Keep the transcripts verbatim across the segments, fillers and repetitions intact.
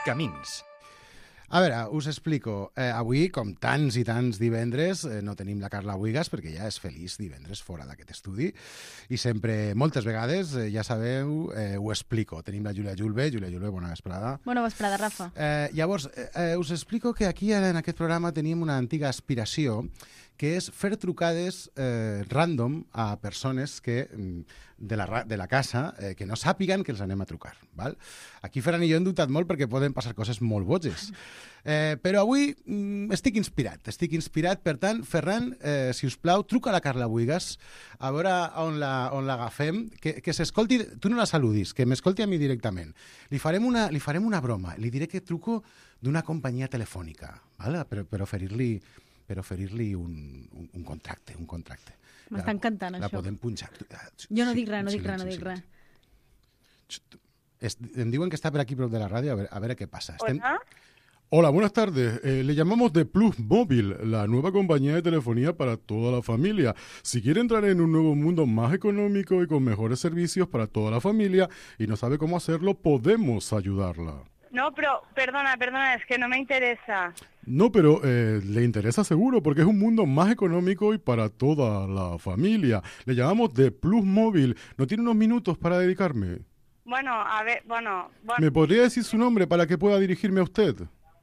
Camins. A veure, us explico. Eh, avui, com tants i tants divendres, eh, no tenim la Carla Buigas perquè ja és feliç divendres fora d'aquest estudi i sempre, moltes vegades, eh, ja sabeu, eh, ho explico. Tenim la Júlia Julve. Júlia Julve, bona vesprada. Bona vesprada, Rafa. Eh, llavors, eh, us explico que aquí en aquest programa tenim una antiga aspiració que és fer trucades eh, random a persones que, de, la, de la casa eh, que no sàpiguen que els anem a trucar. Val? Aquí Ferran i jo hem dubtat molt perquè poden passar coses molt boges. Eh, però avui mm, estic inspirat, estic inspirat. Per tant, Ferran, eh, si us plau, truca a la Carla Buigas a veure on la, on l'agafem, que, que s'escolti, tu no la saludis, que m'escolti a mi directament. Li farem una, li farem una broma, li diré que truco d'una companyia telefònica, val? per, per oferir-li per oferir-li un, un, un contracte, un contracte. M'està encantant, la això. La podem punxar. Jo no dic res, no dic res, no dic res. Es, em diuen que està per aquí prop de la ràdio, a veure, a veure què passa. Estem... Hola. Hola, buenas tardes. Eh, le llamamos de Plus Móvil, la nueva compañía de telefonía para toda la familia. Si quiere entrar en un nuevo mundo más económico y con mejores servicios para toda la familia y no sabe cómo hacerlo, podemos ayudarla. No, pero perdona, perdona, es que no me interesa. No, pero eh, le interesa seguro porque es un mundo más económico y para toda la familia. Le llamamos de Plus Móvil. ¿No tiene unos minutos para dedicarme? Bueno, a ver, bueno... bueno ¿Me podría decir su nombre para que pueda dirigirme a usted?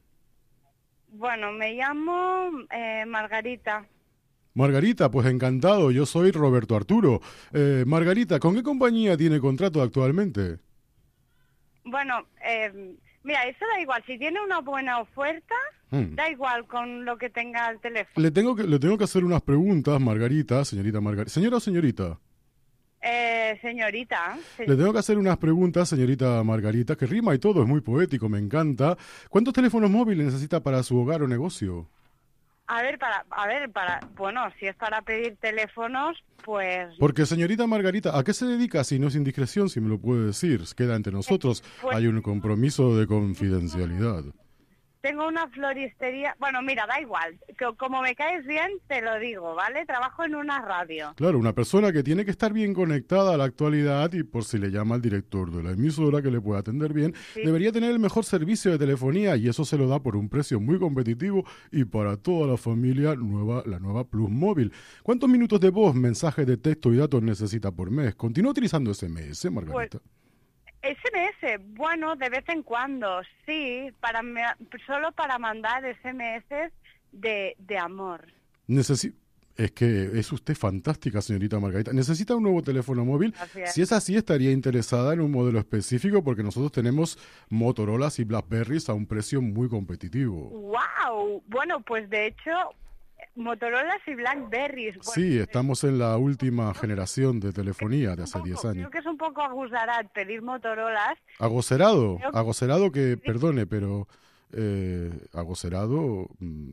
Bueno, me llamo eh, Margarita. Margarita, pues encantado. Yo soy Roberto Arturo. Eh, Margarita, ¿con qué compañía tiene contrato actualmente? Bueno, eh... Mira, eso da igual, si tiene una buena oferta, hmm. da igual con lo que tenga el teléfono. Le tengo que, le tengo que hacer unas preguntas, Margarita, señorita Margarita. ¿Señora o señorita? Eh, señorita. Se... Le tengo que hacer unas preguntas, señorita Margarita, que rima y todo, es muy poético, me encanta. ¿Cuántos teléfonos móviles necesita para su hogar o negocio? A ver, para, a ver, para, bueno, si es para pedir teléfonos, pues... Porque, señorita Margarita, ¿a qué se dedica? Si no es indiscreción, si me lo puede decir, queda entre nosotros. Pues, hay un compromiso de confidencialidad. Tengo una floristería... Bueno, mira, da igual. Como me caes bien, te lo digo, ¿vale? Trabajo en una radio. Claro, una persona que tiene que estar bien conectada a la actualidad y por si le llama al director de la emisora que le pueda atender bien, sí. Debería tener el mejor servicio de telefonía y eso se lo da por un precio muy competitivo y para toda la familia nueva, la nueva Plus Móvil. ¿Cuántos minutos de voz, mensajes de texto y datos necesita por mes? ¿Continúa utilizando S M S, Margarita? Pues... S M S, bueno, de vez en cuando, sí, para me, solo para mandar S M S de, de amor. Necesi- es que es usted fantástica, señorita Margarita. ¿Necesita un nuevo teléfono móvil? Gracias. Si es así, estaría interesada en un modelo específico porque nosotros tenemos Motorolas y Blackberries a un precio muy competitivo. ¡Wow! Bueno, pues de hecho... Motorolas y Blackberries. Bueno, sí, estamos en la última generación de telefonía de hace diez años. Creo que es un poco agosarat pedir Motorolas. ¿Agoserado? Creo... Agoserado que, perdone, pero eh, agoserado... Mmm...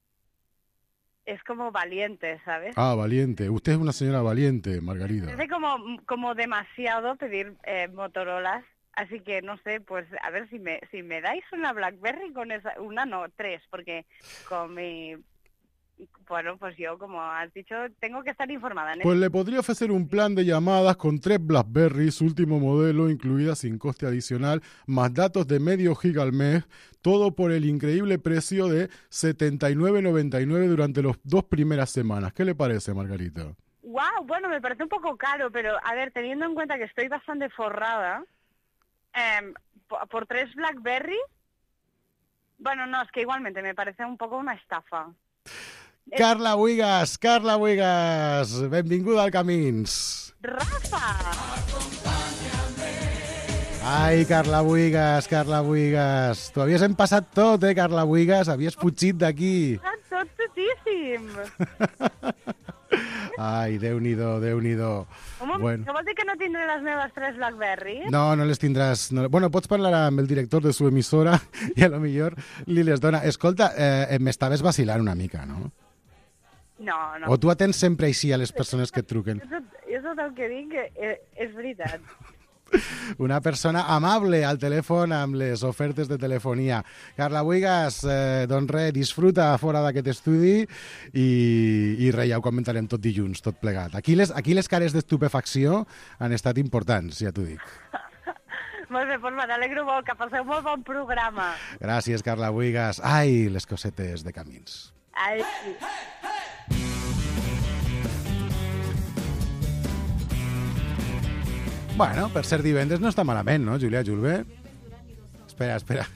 Es como valiente, ¿sabes? Ah, valiente. Usted es una señora valiente, Margarita. Es como, como demasiado pedir eh, Motorolas. Así que, no sé, pues a ver si me si me dais una Blackberry con esa... Una no, tres, porque con mi... Bueno, pues yo, como has dicho, tengo que estar informada. En pues esto. Le podría ofrecer un plan de llamadas con tres Blackberries, último modelo, incluida sin coste adicional, más datos de medio giga al mes, todo por el increíble precio de setenta y nueve noventa y nueve durante las dos primeras semanas. ¿Qué le parece, Margarita? Wow, bueno, me parece un poco caro, pero a ver, teniendo en cuenta que estoy bastante forrada, eh, por, por tres Blackberry, bueno, no, es que igualmente me parece un poco una estafa. Carla Buigas, Carla Buigas, benvinguda al Camins. Rafa! Ai, Carla Buigas, Carla Buigas. T'ho havies empassat tot, eh, Carla Buigas? Havies fugit d'aquí. Tot totíssim. Ai, Déu-n'hi-do, Déu-n'hi-do. Home, bueno. no vol dir que no tindré les meves tres Blackberry? No, no les tindràs. No. Bueno, pots parlar amb el director de su emissora i a lo millor li les dona. Escolta, eh, m'estaves vacilant una mica, no? No, no. O tu atens sempre així a les persones que et truquen? Jo, jo tot el que dic és, és veritat. Una persona amable al telèfon amb les ofertes de telefonia. Carla Buigas, eh, doncs res, disfruta fora d'aquest estudi i, i res, ja ho comentarem tot dilluns, tot plegat. Aquí les, aquí les cares d'estupefacció han estat importants, ja t'ho dic. Molt bé, doncs m'alegro molt, que passeu molt bon programa. Gràcies, Carla Buigas. Ai, les cosetes de camins. Ai, Bueno, per ser divendres no està malament, no, Júlia Julve? Espera, espera.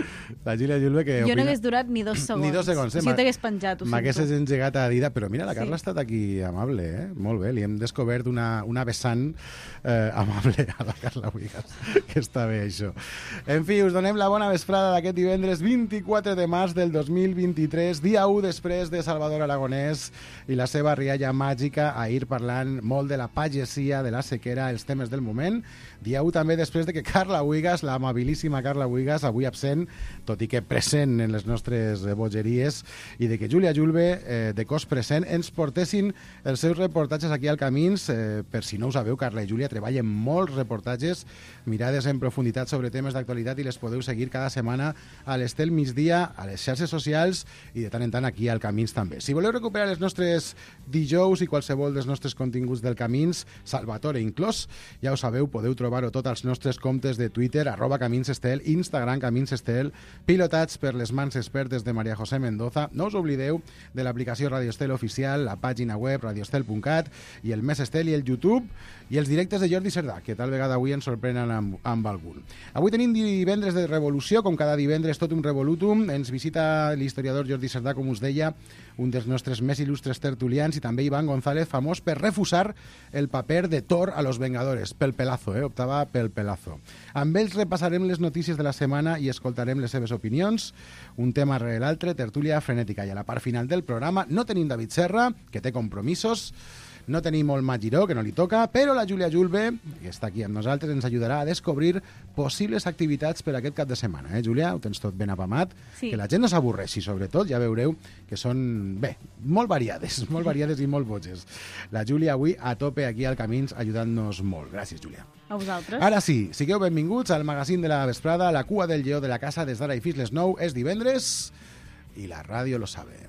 La Júlia Julve que Jo opina... no hagués durat ni dos segons. Ni dos segons, eh? Si jo t'hagués penjat, ho M'haguessis sento. engegat a Dida, però mira, la Carla Sí. ha estat aquí amable, eh? Molt bé, li hem descobert una, una vessant eh, amable a la Carla Buigas, que està bé això. En fi, us donem la bona vesprada d'aquest divendres vint-i-quatre de març del dos mil vint-i-tres, dia u després de Salvador Aragonès i la seva rialla màgica, ahir parlant molt de la pagesia, de la sequera, els temes del moment. Dia u també després de que Carla Buigas, la amabilíssima Carla Buigas, avui absent, tot i que present en les nostres bogeries, i de que Júlia Julve, eh, de cos present, ens portessin els seus reportatges aquí al Camins. Eh, per si no ho sabeu, Carla i Júlia treballen molts reportatges, mirades en profunditat sobre temes d'actualitat, i les podeu seguir cada setmana a l'Estel migdia, a les xarxes socials i de tant en tant aquí al Camins també. Si voleu recuperar els nostres dijous i qualsevol dels nostres continguts del Camins, Salvatore inclòs, ja ho sabeu, podeu trobar-ho tot als nostres comptes de Twitter, arroba Camins Estel, Instagram Camins Estel, pilotats per les mans expertes de Maria José Mendoza. No us oblideu de l'aplicació Radio Estel oficial, la pàgina web radioestel punt cat i el Més Estel i el YouTube i els directes de Jordi Cerdà, que tal vegada avui ens sorprenen amb, amb algun. Avui tenim divendres de revolució, com cada divendres tot un revolutum. Ens visita l'historiador Jordi Cerdà, com us deia, un dels nostres més il·lustres tertulians, i també Iván González, famós per refusar el paper de Thor a Los Vengadores, pel pelazo, eh? Optava pel pelazo. Amb ells repassarem les notícies de la setmana i escoltarem les seves opinions, un tema rere l'altre, tertúlia frenètica. I a la part final del programa no tenim David Serra, que té compromisos, no tenim Olma Giró, que no li toca, però la Júlia Julve, que està aquí amb nosaltres, ens ajudarà a descobrir possibles activitats per aquest cap de setmana. Eh, Júlia? Ho tens tot ben apamat. Sí. Que la gent no s'avorreixi, sobretot, ja veureu que són, bé, molt variades, molt variades i molt boges. La Júlia avui a tope aquí al Camins, ajudant-nos molt. Gràcies, Júlia. A vosaltres. Ara sí, sigueu benvinguts al magazín de la vesprada, la cua del lleó de la casa des d'ara i fins les nou. És divendres i la ràdio lo sabe.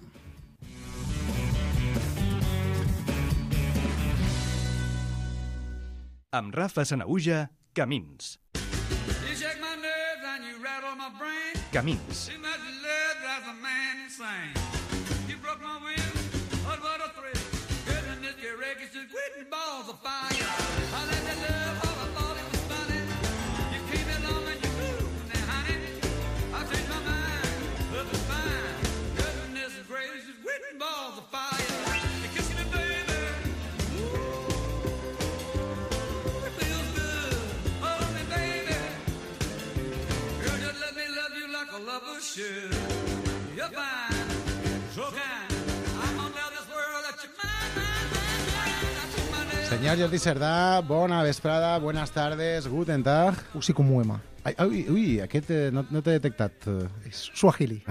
Amb Rafa Sanaüja, Camins. You shake my nerves and you rattle my brain. Camins. Too much love drives a man insane. You broke my will, what what a thrill. Goodness, your wreckage is quitting balls of fire. I let the love, all I thought it was funny. You came along and you moved, now honey, I changed my mind, love is fine. Goodness gracious, quitting balls of fire. You're kissing me, baby. It feels good, hold me, baby. Girl, just let me love you like a lover should. You're fine, so kind. I'm gonna tell this world that you're mine, mine, mine, mine. I took my nails. Senyor Jordi Cerdà, bona vesprada, buenas tardes, guten tag. Usikumuema. Ai, ui, ui, aquest eh, no, no t'he detectat. eh. Swahili.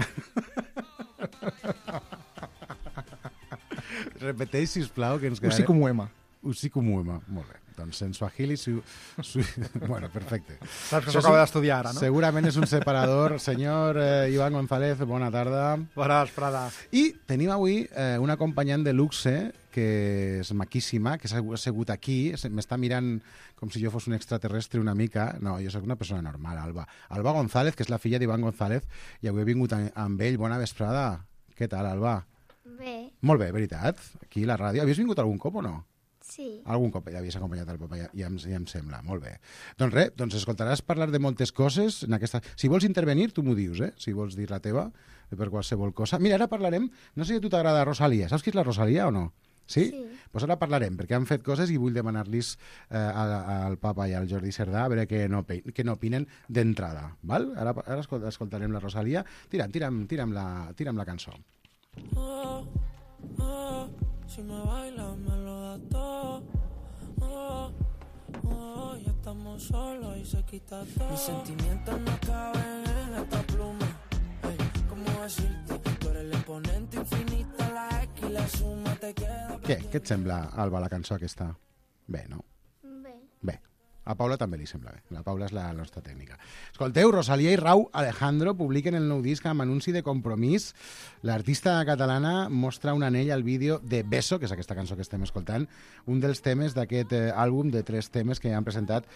Repeteix, sisplau, que ens quedarem... Usikumuema. Usikumuema. Molt bé. Doncs en Swahili... Su, su... Bueno, perfecte. Saps que Això s'ho acaba és un- d'estudiar ara, no? Segurament és un separador. Senyor eh, Iván González, bona tarda. Bona vesprada. I tenim avui eh, una acompanyant de luxe que és maquíssima, que s'ha assegut aquí, se- m'està mirant com si jo fos un extraterrestre una mica. No, jo sóc una persona normal, Alba. Alba González, que és la filla d'Iván González, i avui he vingut a- amb ell. Bona vesprada. Què tal, Alba? Bé, Molt bé, veritat. Aquí a la ràdio. Havies vingut algun cop o no? sí. Algun cop ja havies acompanyat el papa, ja, ja, em, ja em sembla. Molt bé. Doncs res, doncs escoltaràs parlar de moltes coses en aquesta... Si vols intervenir, tu m'ho dius, eh? Si vols dir la teva, per qualsevol cosa. Mira, ara parlarem... No sé si a tu t'agrada Rosalia. Saps qui és la Rosalia o no? Sí? Sí. Pues ara parlarem, perquè han fet coses i vull demanar-los eh, al, al papa i al Jordi Cerdà a veure què no, què n'opinen d'entrada. Val? Ara, ara escol- escoltarem la Rosalia. Tira'm, tira'm, tira'm, la, tira'm la cançó. Oh, oh, si me bailas me lo das todo. Oh, oh, ya estamos solos y se quita todo. Mis sentimientos no caben en esta pluma. Ey, ¿cómo decirte? Tú eres el exponente infinito, la X y la suma te queda. Què? Què et sembla, Alba, la cançó aquesta? Bé, no? Bé. Bé. A Paula també li sembla bé. La Paula és la nostra tècnica. Escolteu, Rosalía i Rau Alejandro publiquen el nou disc amb anunci de compromís. L'artista catalana mostra un anell al vídeo de Beso, que és aquesta cançó que estem escoltant, un dels temes d'aquest eh, àlbum de tres temes que han presentat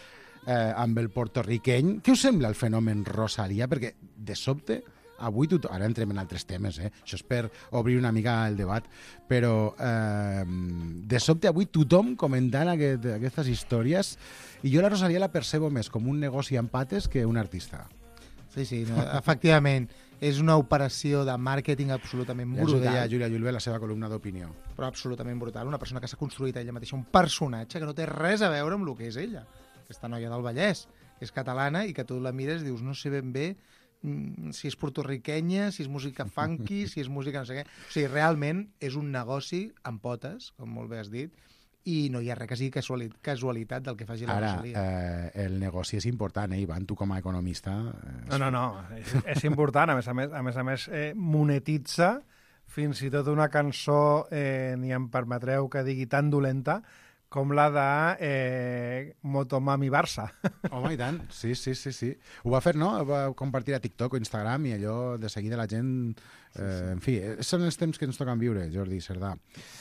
eh, amb el portorriqueny. Què us sembla el fenomen Rosalía? Perquè, de sobte, avui tothom... Ara entrem en altres temes, eh? Això és per obrir una mica el debat. Però, eh, de sobte, avui tothom comentant aquest, aquestes històries, i jo la Rosalía la percebo més com un negoci amb pates que un artista. Sí, sí, no, efectivament. És una operació de màrqueting absolutament Ja ens ho brutal. deia Júlia Julve a la seva columna d'opinió. Però absolutament brutal. Una persona que s'ha construït ella mateixa un personatge que no té res a veure amb el que és ella. Aquesta noia del Vallès, que és catalana i que tu la mires i dius no sé ben bé mm, si és portorriquenya, si és música funky, si és música no sé què. O sigui, realment és un negoci amb potes, com molt bé has dit, i no hi ha res que sigui casuali- casualitat del que faci la Ara, Rosalía. eh, el negoci és important, eh, Ivan? Tu com a economista... Eh, No, no, no, és, és important, a més a més, a més, a més eh, monetitza fins i tot una cançó, eh, ni em permetreu que digui tan dolenta, com la de eh, Motomami Barça. Home, i tant, sí, sí, sí, sí. Ho va fer, no? Ho va compartir a TikTok o Instagram i allò de seguida la gent... Eh, sí, sí. En fi, eh, són els temps que ens toquen viure, Jordi Cerdà.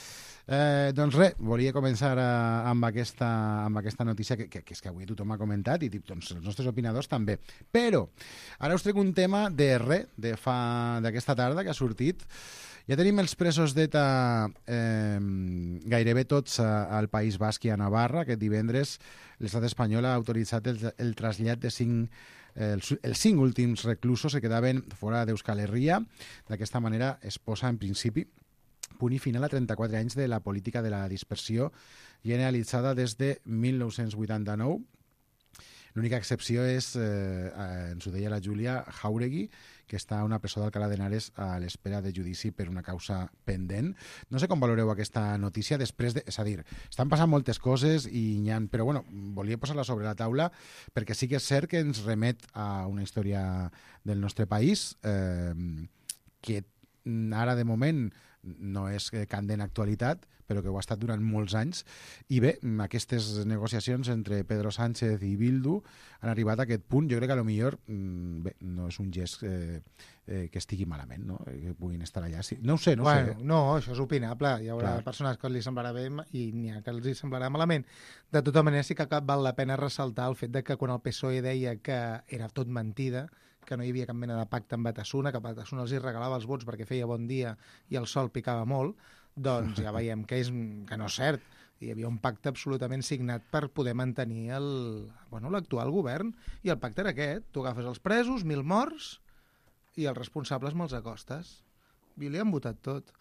Eh, doncs res, volia començar a, amb, aquesta, amb aquesta notícia que, que, que és que avui tothom ha comentat i doncs, els nostres opinadors també. Però ara us trec un tema de res, de fa d'aquesta tarda que ha sortit. Ja tenim els presos d'ETA eh, gairebé tots a, al País Basc i a Navarra. Aquest divendres l'estat espanyol ha autoritzat el, el trasllat de cinc eh, els, els cinc últims reclusos que quedaven fora d'Euskal Herria. D'aquesta manera es posa en principi punt i final a trenta-quatre anys de la política de la dispersió generalitzada des de mil nou-cents vuitanta-nou. L'única excepció és, eh, ens ho deia la Júlia, Jauregui, que està a una presó d'Alcalá de Henares a l'espera de judici per una causa pendent. No sé com valoreu aquesta notícia després de... És a dir, estan passant moltes coses, i ha, però bueno, volia posar-la sobre la taula perquè sí que és cert que ens remet a una història del nostre país eh, que ara de moment no és candent actualitat, però que ho ha estat durant molts anys. I bé, aquestes negociacions entre Pedro Sánchez i Bildu han arribat a aquest punt. Jo crec que a lo millor bé, no és un gest eh, eh, que estigui malament, no? Que puguin estar allà. Sí. No ho sé, no bueno, sé. No, això és opinable. Hi haurà Clar. persones que li semblarà bé i n'hi ha que els hi semblarà malament. De tota manera, sí que val la pena ressaltar el fet de que quan el P S O E deia que era tot mentida, que no hi havia cap mena de pacte amb Batasuna, que Batasuna els hi regalava els vots perquè feia bon dia i el sol picava molt, doncs ja veiem que, és, que no és cert. Hi havia un pacte absolutament signat per poder mantenir el, bueno, l'actual govern, i el pacte era aquest. Tu agafes els presos, mil morts, i els responsables me'ls acostes. I li han votat tot.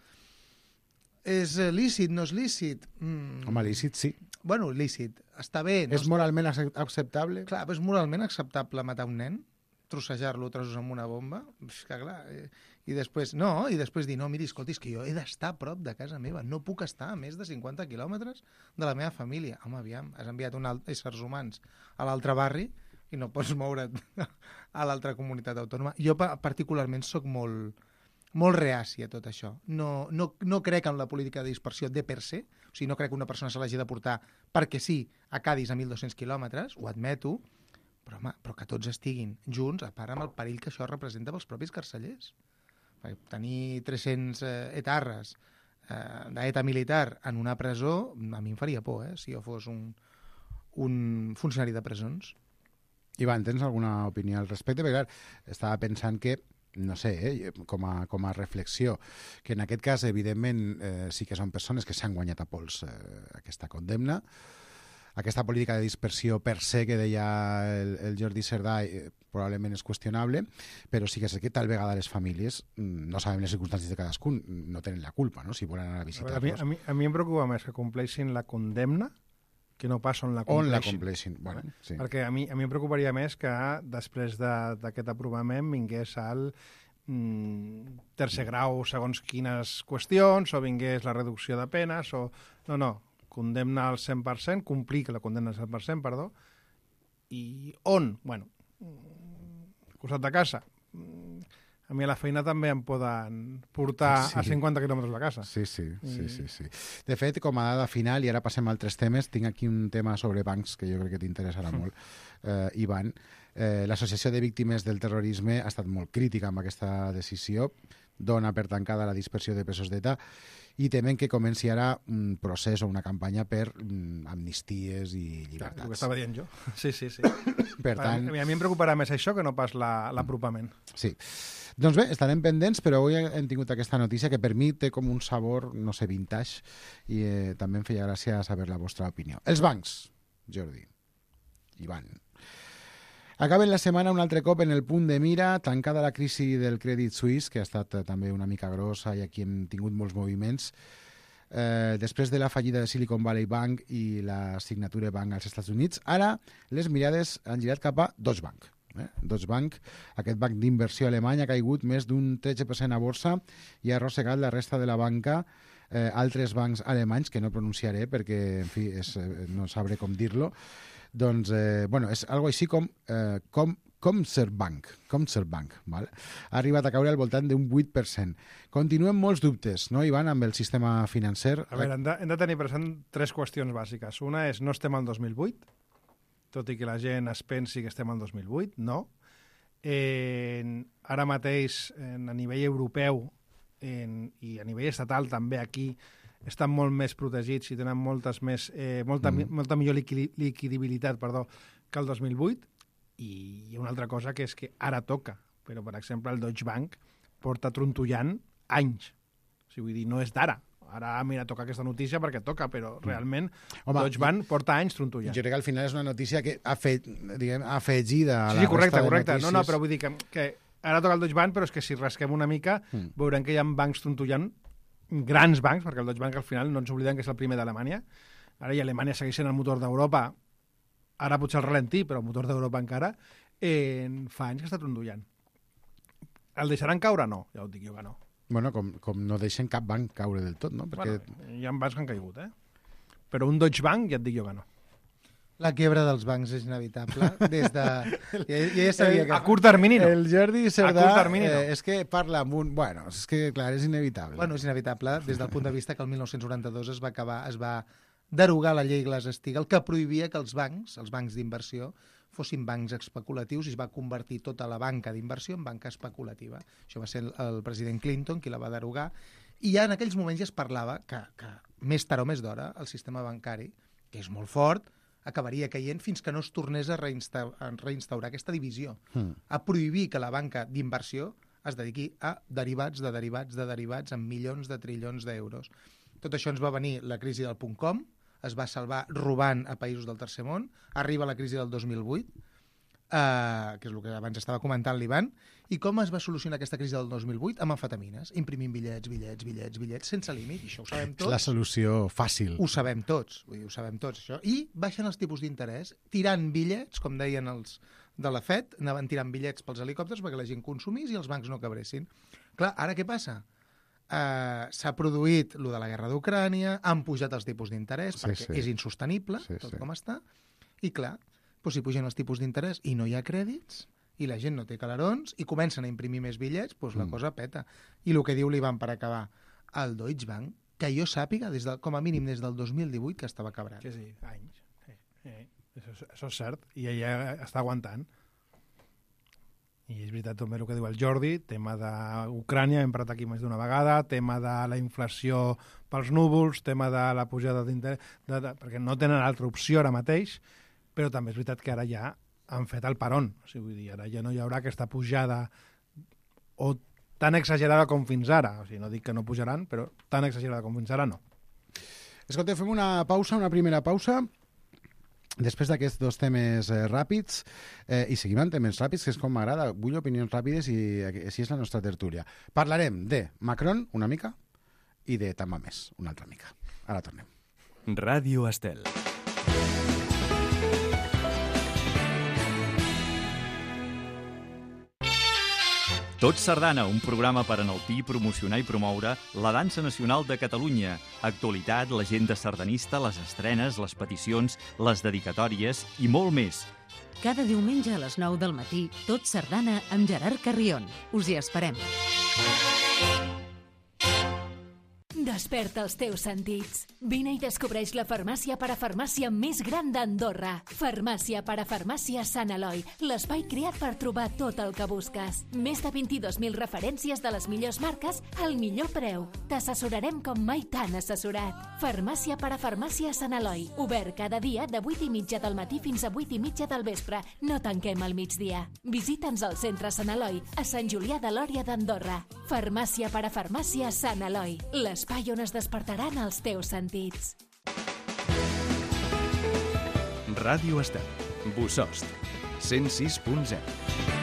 És lícit, no és lícit? Mm. Home, lícit, sí. Bueno, lícit. Està bé. No és moralment acceptable? Clar, però és moralment acceptable matar un nen? Trossejar-lo trossos amb una bomba? És que clar... Eh, I després, no, i després dir, no, miri, escolti, és que jo he d'estar a prop de casa meva, no puc estar a més de cinquanta quilòmetres de la meva família. Home, aviam, has enviat un alt, éssers humans a l'altre barri i no pots moure't a l'altra comunitat autònoma. Jo particularment sóc molt, molt reaci a tot això. No, no, no crec en la política de dispersió de per se, o sigui, no crec que una persona se l'hagi de portar perquè sí a Cádiz a mil dos-cents quilòmetres, ho admeto, però, home, però que tots estiguin junts, a part amb el perill que això representa pels propis carcellers. Tenir tres-cents eh, etarres eh, d'ETA militar en una presó, a mi em faria por, eh, si jo fos un, un funcionari de presons. Ivan, tens alguna opinió al respecte? Perquè, clar, estava pensant que, no sé, eh, com, a, com a reflexió, que en aquest cas, evidentment, eh, sí que són persones que s'han guanyat a pols eh, aquesta condemna. Aquesta política de dispersió per se que deia el, el Jordi Cerdà eh, probablement és qüestionable, però sí que sé que tal vegada les famílies, no sabem les circumstàncies de cadascun, no tenen la culpa, no?, si volen anar a visitar-los. A, mi, a, mi, a mi em preocupa més que compleixin la condemna que no pas on la compleixin. On la compleixin, bueno, sí. Perquè a mi, a mi em preocuparia més que després d'aquest de, aprovament vingués al mm, tercer grau segons quines qüestions, o vingués la reducció de penes, o... No, no, condemna al cent per cent, complir que la condemna al cent per cent, perdó, i on? Bueno, al costat de casa. A mi a la feina també em poden portar sí. a cinquanta quilòmetres de casa. Sí, sí, sí, sí, sí. De fet, com a dada final, i ara passem a altres temes, tinc aquí un tema sobre bancs que jo crec que t'interessarà mm. molt, eh, Ivan. Eh, L'Associació de Víctimes del Terrorisme ha estat molt crítica amb aquesta decisió, dona per tancada la dispersió de presos d'E T A i temen que comenci ara un procés o una campanya per mm, amnisties i llibertats. Clar, el que estava dient jo. Sí, sí, sí. Per tant... A mi, a mi em preocuparà més això que no pas l'apropament. La, sí. Doncs bé, estarem pendents, però avui hem tingut aquesta notícia que per mi té com un sabor, no sé, vintage, i eh, també em feia gràcia saber la vostra opinió. Els bancs, Jordi, Ivan. Acaben la setmana un altre cop en el punt de mira, tancada la crisi del Credit Suisse, que ha estat eh, també una mica grossa i aquí hem tingut molts moviments. Eh, després de la fallida de Silicon Valley Bank i la Signature Bank als Estats Units, ara les mirades han girat cap a Deutsche Bank. Eh? Deutsche Bank, aquest banc d'inversió alemany, ha caigut més d'un tretze per cent a borsa i ha arrossegat la resta de la banca. Eh, altres bancs alemanys, que no pronunciaré perquè, en fi, és, eh, no sabré com dir-lo, doncs, eh, bueno, és algo així com, eh, com Commerzbank, Commerzbank, val? Ha arribat a caure al voltant d'un vuit per cent. Continuen molts dubtes, no, Ivan, amb el sistema financer? A veure, hem de, hem de tenir present tres qüestions bàsiques. Una és, no estem al dos mil vuit, tot i que la gent es pensi que estem al dos mil vuit, no. Eh, ara mateix, en, a nivell europeu en, i a nivell estatal també aquí, estan molt més protegits i tenen moltes més, eh, molta, mm. molta millor liqui, liquidibilitat perdó, que el dos mil vuit. I hi ha una altra cosa que és que ara toca, però, per exemple, el Deutsche Bank porta trontollant anys. O sigui, vull dir, no és d'ara. Ara, mira, toca aquesta notícia perquè toca, però realment Home, Deutsche Bank porta anys trontollant. Jo crec que al final és una notícia que ha fet, diguem, afegida a sí, la correcte, resta de correcte. notícies. No, no, però vull dir que, que ara toca el Deutsche Bank, però és que si rasquem una mica mm. veurem que hi ha bancs trontollant, grans bancs, perquè el Deutsche Bank al final no ens oblidem que és el primer d'Alemanya. Ara i Alemanya segueix sent el motor d'Europa, ara potser el ralentí, però el motor d'Europa encara, eh, fa anys que està trontollant. El deixaran caure? No, ja ho dic jo que no. Bueno, com, com no deixen cap banc caure del tot, no? Perquè... Bueno, hi ha bancs que han caigut, eh? Però un Deutsche Bank ja et dic jo que no. La quiebra dels bancs és inevitable. Des de... Ja, ja sabia que... A curt termini no. El Jordi Cerdà termini, no. eh, és que parla amb un... Bueno, és que, clar, és inevitable. Bueno, és inevitable des del punt de vista que el mil nou-cents noranta-dos es va acabar, es va derogar la llei Glass-Steagall que prohibia que els bancs, els bancs d'inversió, fossin bancs especulatius i es va convertir tota la banca d'inversió en banca especulativa. Això va ser el, el president Clinton qui la va derogar i ja en aquells moments ja es parlava que, que més tard o més d'hora el sistema bancari, que és molt fort, acabaria caient fins que no es tornés a reinstaurar, a reinstaurar aquesta divisió, mm. a prohibir que la banca d'inversió es dediqui a derivats de derivats de derivats amb milions de trilions d'euros. Tot això ens va venir la crisi del punt com, es va salvar robant a països del tercer món, arriba la crisi del dos mil vuit, eh, que és el que abans estava comentant l'Ivan, i com es va solucionar aquesta crisi del dos mil vuit? Amb amfetamines, imprimint bitllets, bitllets, bitllets, bitllets, sense límit, i això ho sabem tots. És la solució fàcil. Ho sabem tots, vull dir, ho sabem tots, això. I baixen els tipus d'interès, tirant bitllets, com deien els de la Fed, anaven tirant bitllets pels helicòpters perquè la gent consumís i els bancs no cabressin. Clar, ara què passa? Uh, s'ha produït lo de la guerra d'Ucrània, han pujat els tipus d'interès sí, perquè sí. és insostenible, sí, tot sí. com està, i clar, doncs si pugen els tipus d'interès i no hi ha crèdits, i la gent no té calarons, i comencen a imprimir més bitllets, doncs la mm. cosa peta. I el que diu l'Ivan per acabar, el Deutsche Bank, que jo sàpiga, des de, com a mínim des del dos mil divuit, que estava quebrant. Sí, sí, anys. Sí, sí. Això, això és cert, i ella està aguantant. I és veritat també el que diu el Jordi, tema d'Ucrània, hem parlat aquí més d'una vegada, tema de la inflació pels núvols, tema de la pujada d'interès, perquè no tenen altra opció ara mateix, però també és veritat que ara ja han fet el paron, o sigui, vull dir, ara ja no hi haurà aquesta pujada o tan exagerada com fins ara, o sigui, no dic que no pujaran, però tan exagerada com fins ara no. Escolta, fem una pausa, una primera pausa, després d'aquests dos temes eh, ràpids, eh, i seguim amb temes ràpids, que és com m'agrada, vull opinions ràpides i així és la nostra tertúlia. Parlarem de Macron, una mica, i de Tamma Més, una altra mica. Ara tornem. Ràdio Estel. Tot Sardana, un programa per enaltir, promocionar i promoure la dansa nacional de Catalunya. Actualitat, l'agenda sardanista, les estrenes, les peticions, les dedicatòries i molt més. Cada diumenge a les nou del matí, Tot Sardana amb Gerard Carrion. Us hi esperem. Desperta els teus sentits. Vine i descobreix la farmàcia parafarmàcia més gran d'Andorra. Farmàcia parafarmàcia Sant Eloi, l'espai creat per trobar tot el que busques. Més de vint-i-dos mil referències de les millors marques al millor preu. T'assessorarem com mai t'han assessorat. Farmàcia parafarmàcia Sant Eloi, obert cada dia de vuit i mitja del matí fins a vuit i mitja del vespre. No tanquem al migdia. Visita'ns al centre Sant Eloi, a Sant Julià de Lòria d'Andorra. Farmàcia parafarmàcia Sant Eloi, l'espai on es despertaran els teus sentits. Ràdio Estel, Bossòst, cent sis punt zero.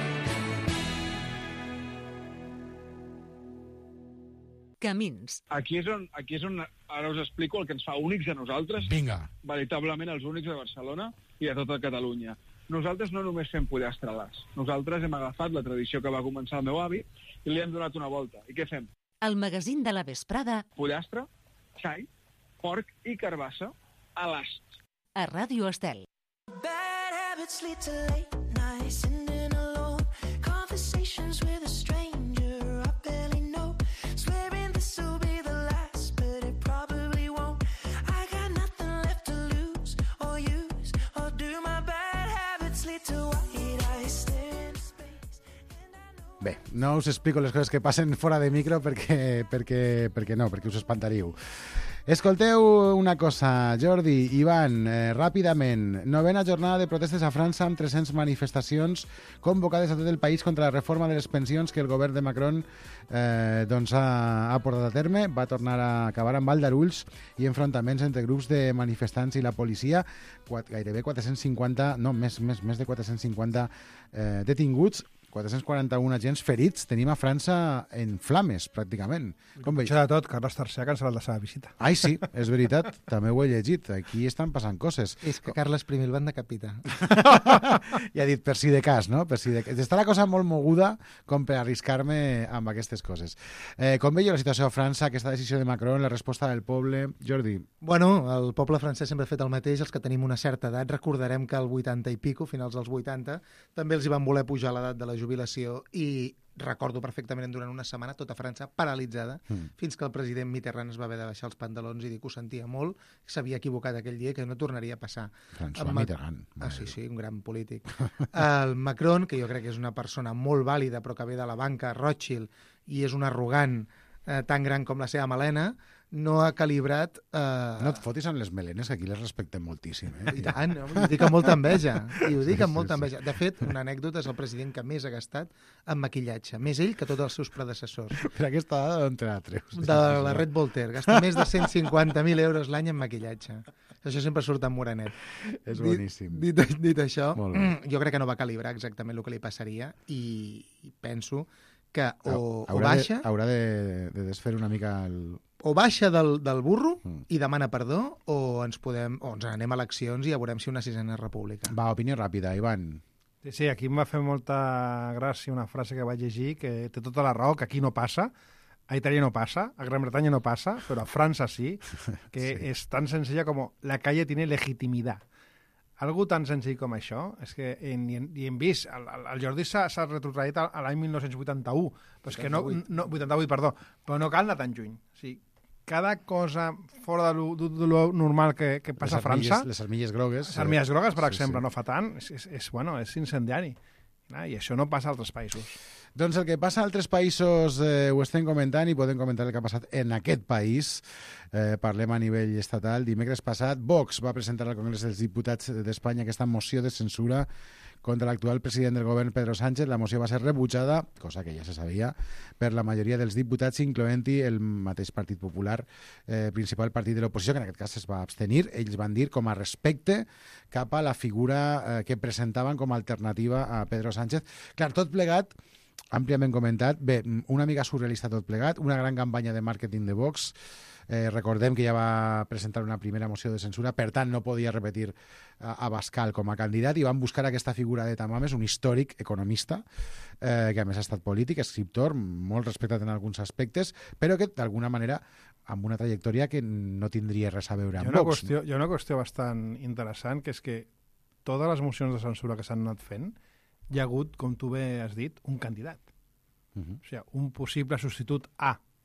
Camins. Aquí és on, aquí és on ara us explico el que ens fa únics a nosaltres. Vinga. Veritablement els únics de Barcelona i a tota Catalunya. Nosaltres no només fem pollastre a l'as. Nosaltres hem agafat la tradició que va començar el meu avi i li hem donat una volta. I què fem? El magazín de la vesprada. Pollastre, xai, porc i carbassa a l'ast. A Ràdio Estel. Bad habits lead to late nights, sitting alone, conversations with a stranger I barely know, swearing this will be the last, but it probably won't. I got nothing left to lose or use, or do my bad habits lead to white eyes staring into space? Bé, no us explico les coses que passen fora de micro perquè, perquè, perquè no, perquè us espantaríeu. Escolteu una cosa, Jordi, Ivan, eh, ràpidament. Novena jornada de protestes a França amb tres-centes manifestacions convocades a tot el país contra la reforma de les pensions que el govern de Macron eh, doncs ha, ha portat a terme. Va tornar a acabar amb aldarulls i enfrontaments entre grups de manifestants i la policia. Quat, gairebé quatre-cents cinquanta, no, més, més, més de quatre-cents cinquanta eh, detinguts, quatre-cents quaranta-un agents ferits. Tenim a França en flames, pràcticament. Com veig? Això de tot, Carles tercer ha cancel·lat la seva visita. Ai, sí, és veritat. També ho he llegit. Aquí estan passant coses. És que Carles primer el van decapitar. I ha dit per si de cas, no? Per si de cas. Està la cosa molt moguda com per arriscar-me amb aquestes coses. Eh, com veieu la situació a França, aquesta decisió de Macron, la resposta del poble? Jordi? Bueno, el poble francès sempre ha fet el mateix. Els que tenim una certa edat, recordarem que al vuitanta i pico, finals dels vuitanta, també els hi van voler pujar l'edat de la jubilació i recordo perfectament durant una setmana tota França paralitzada mm. fins que el president Mitterrand es va haver de baixar els pantalons i dir que ho sentia molt, s'havia equivocat aquell dia, que no tornaria a passar. François Mitterrand. Ah, sí, sí, un gran polític. El Macron, que jo crec que és una persona molt vàlida però que ve de la banca Rothschild i és un arrogant eh, tan gran com la seva melena, no ha calibrat... Eh... No et fotis amb les melenes, que aquí les respectem moltíssim. Eh? I tant, no? I ho dic amb molta enveja. I ho dic sí, amb molta sí, enveja. De fet, una anècdota, és el president que més ha gastat en maquillatge. Més ell que tots els seus predecessors. Per aquesta dada d'on te la treus? De la Red Voltaire. Gasta més de cent cinquanta mil euros l'any en maquillatge. Això sempre surt en morenet. És boníssim. Dit, dit, dit això, jo crec que no va calibrar exactament el que li passaria i, i penso que o, haurà o baixa... De, haurà de, de desfer una mica el... O baixa del, del burro mm. i demana perdó, o ens podem o ens anem a eleccions i ja veurem si una sisena república. Va, opinió ràpida, Ivan. Sí, sí, aquí em va fer molta gràcia una frase que vaig llegir, que té tota la raó, que aquí no passa, a Itàlia no passa, a Gran Bretanya no passa, però a França sí, que sí. És tan senzilla com la calle tiene legitimidad. Algo tan senzill com això, és que en, i hem vist, el, el Jordi s'ha retrotraït a l'any mil nou-cents vuitanta-u, però és que no, no, vuitanta-vuit, perdó, però no cal anar tan juny. O sigui, cada cosa fora de lo, de lo normal que, que passa a França... Les armilles grogues... Les armilles grogues, per sí, exemple, sí. no fa tant, és, és, és, bueno, és incendiari. I això no passa a altres països. Doncs el que passa a altres països eh, ho estem comentant i podem comentar el que ha passat en aquest país. Eh, parlem a nivell estatal. Dimecres passat, Vox va presentar al Congrés dels Diputats d'Espanya aquesta moció de censura contra l'actual president del govern, Pedro Sánchez. La moció va ser rebutjada, cosa que ja se sabia, per la majoria dels diputats, incloent-hi el mateix Partit Popular, eh, principal partit de l'oposició, que en aquest cas es va abstenir. Ells van dir com a respecte cap a la figura eh, que presentaven com a alternativa a Pedro Sánchez. Clar, tot plegat, àmpliament comentat, bé, una mica surrealista tot plegat, una gran campanya de màrqueting de Vox. Eh, recordem que ja va presentar una primera moció de censura, per tant no podia repetir a, a Bascal com a candidat, i van buscar aquesta figura de Tamames, un històric economista, eh, que a més ha estat polític, escriptor, molt respectat en alguns aspectes, però que d'alguna manera amb una trajectòria que no tindria res a veure amb Vox. Qüestió, hi ha una qüestió bastant interessant, que és que totes les mocions de censura que s'han anat fent, hi ha hagut, com tu bé has dit, un candidat. Uh-huh. O sigui, un possible substitut A.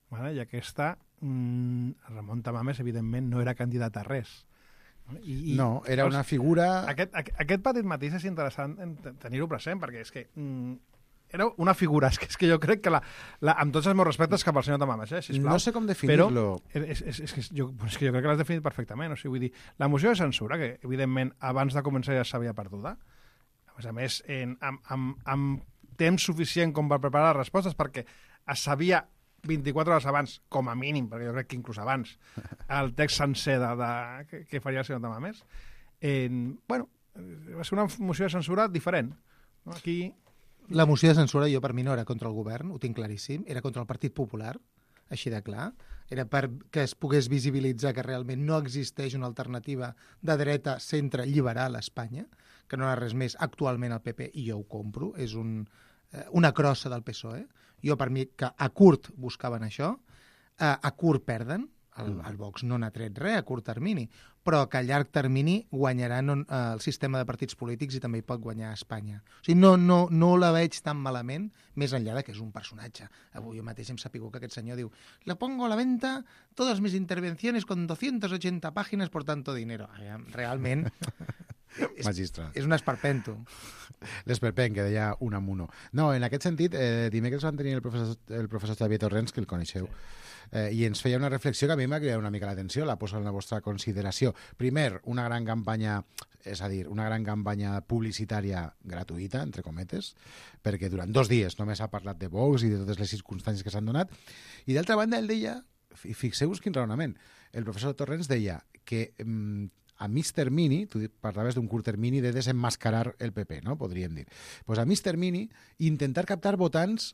Vale? I aquesta, mm, Ramon Tamames, evidentment, no era candidat a res. I, i, no, era una figura... Aquest, aquest petit matís és interessant tenir-ho present, perquè és que mm, era una figura, és que, és que jo crec que, la, la, amb tots els meus respectes cap al senyor Tamames, eh, sisplau. No sé com definir-lo. Però és, és, és, que jo, és que jo crec que l'has definit perfectament. O sigui, vull dir, la moció de censura, que evidentment abans de començar ja s'havia perduda, a més a més, en, amb, amb, amb temps suficient com per preparar les respostes, perquè es sabia vint-i-quatre hores abans, com a mínim, perquè jo crec que inclús abans, el text sencer de, de, que, que faria el senyor Tamames. Eh, bueno, va ser una moció de censura diferent. No? Aquí... La moció de censura, jo per mi no era contra el govern, ho tinc claríssim, era contra el Partit Popular, així de clar. Era per que es pogués visibilitzar que realment no existeix una alternativa de dreta centre liberal a Espanya, que no era res més actualment el P P, i jo ho compro, és un, eh, una crossa del P S O E. Jo, per mi, que a curt buscaven això, eh, a curt perden, el, el Vox no n'ha tret res a curt termini, però que a llarg termini guanyaran eh, el sistema de partits polítics i també hi pot guanyar a Espanya. O sigui, no, no, no la veig tan malament, més enllà de que és un personatge. Avui jo mateix hem sapigut que aquest senyor diu «Le pongo a la venta todas mis intervenciones con doscientas ochenta páginas por tanto dinero». Realment... És, magistral. És un esperpento. L'esperpent, que deia un amuno. No, en aquest sentit, eh, dimecres van tenir el professor, el professor Xavier Torrents, que el coneixeu, eh, i ens feia una reflexió que a mi m'ha cridat una mica l'atenció, la poso en la vostra consideració. Primer, una gran campanya, és a dir, una gran campanya publicitària gratuïta, entre cometes, perquè durant dos dies només ha parlat de Vox i de totes les circumstàncies que s'han donat, i d'altra banda ell deia, i fixeu-vos quin raonament, el professor Torrents deia que mm, a mig termini, tu parlaves d'un curt termini de desemmascarar el P P, no? Podríem dir. Pues a mig termini, intentar captar votants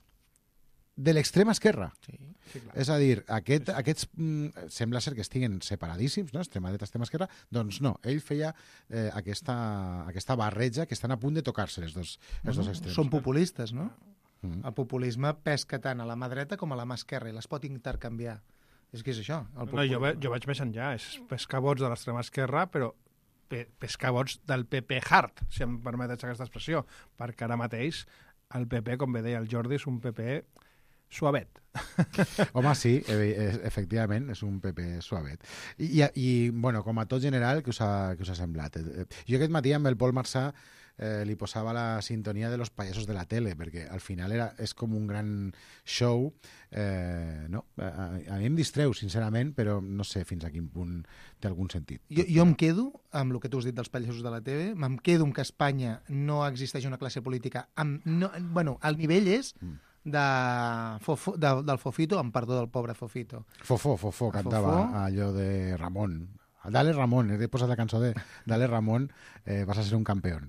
de l'extrema esquerra. Sí, sí, clar. És a dir, aquest, aquests mm, sembla ser que estiguen separadíssims, no? Extrema dreta, extrema esquerra, doncs no, ell feia eh, aquesta, aquesta barreja que estan a punt de tocar-se els dos, els bueno, dos extrems. Són populistes, no? Mm. El populisme pesca tant a la mà dreta com a la mà esquerra i les pot intercanviar. És que és això. El no, jo, ve, jo vaig més enllà. És pescar vots de l'extrema esquerra, però pe, pescar vots del P P hard, si em permetes aquesta expressió, perquè ara mateix el P P, com bé deia el Jordi, és un P P suavet. Home, sí, efectivament, és un P P suavet. I, i, i bueno, com a tot general, què us ha, què us ha semblat? Jo aquest matí amb el Pol Marsà eh, li posava la sintonia de los payasos de la tele, perquè al final era, és com un gran show. Eh, no? a, a mi em distreu, sincerament, però no sé fins a quin punt té algun sentit. Jo, jo em quedo amb el que tu has dit dels pallasos de la T V, me'm quedo amb que a Espanya no existeix una classe política amb, no, bueno, el nivell és mm. de, fofo, de, del Fofito, amb perdó del pobre Fofito. Fofó, Fofó, cantava Fofó. Allò de Ramon. Dale Ramon, he posat la cançó de Dale Ramon, eh, vas a ser un campeón.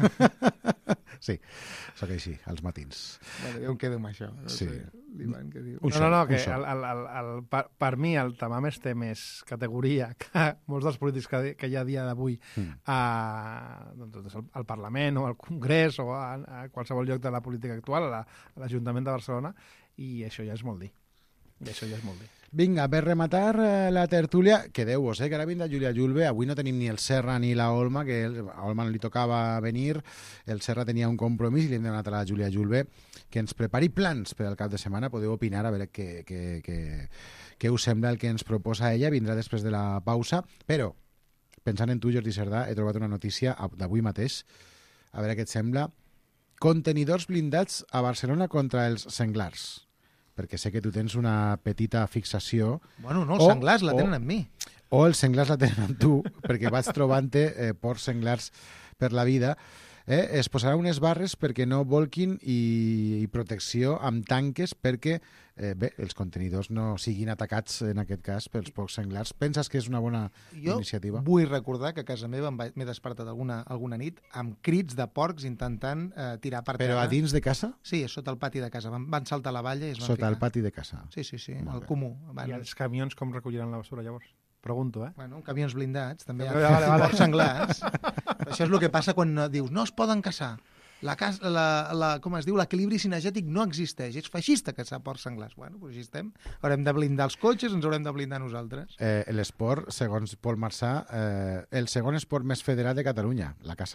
Sí, sóc així, als matins. Bueno, jo em quedo amb això. No sí. sé, l'Ivan, què diu? No, no, no, que el, el, el, el, per, per mi el Tamames té més categoria que molts dels polítics que, que hi ha a dia d'avui mm. a, doncs, al, al Parlament o al Congrés o a, a qualsevol lloc de la política actual, a l'Ajuntament de Barcelona, i això ja és molt dir. I això ja és molt dir. Vinga, per rematar eh, la tertúlia, quedeu-vos, eh, que ara vindrà Júlia Julve, avui no tenim ni el Serra ni la Olma, que el, a Olma no li tocava venir, el Serra tenia un compromís i li hem demanat a la Júlia Julve que ens prepari plans per al cap de setmana, podeu opinar a veure què, què, què, què us sembla el que ens proposa ella, vindrà després de la pausa, però pensant en tu, Jordi Cerdà, he trobat una notícia d'avui mateix, a veure què et sembla, contenidors blindats a Barcelona contra els senglars, perquè sé que tu tens una petita fixació. Bueno, no, els senglars la tenen amb mi. O els senglars la tenen amb tu, perquè vaig trobant-te eh, porcs senglars per la vida. Eh? Es posarà unes barres perquè no volquin i, i protecció amb tanques perquè eh, bé, els contenidors no siguin atacats, en aquest cas, pels porcs senglars. Penses que és una bona jo iniciativa? Vull recordar que a casa meva m'he despertat alguna, alguna nit amb crits de porcs intentant eh, tirar per terra. Però a dins de casa? Sí, sota el pati de casa. Van, van saltar la valla i es van sota ficar. el pati de casa? Sí, sí, sí, Molt el bé. comú. Van... I els camions com recolliran la basura, llavors? Pregunto, eh? Bueno, camions blindats, també hi ha vale, vale, vale. porcs senglars. Això és el que passa quan dius no es poden caçar. La, la, la, com es diu, l'equilibri cinegètic no existeix. És feixista caçar porcs senglars. Bueno, doncs així estem. Haurem de blindar els cotxes, ens haurem de blindar nosaltres. Eh, L'esport, segons Pol Marsà, eh, el segon esport més federat de Catalunya, la caça.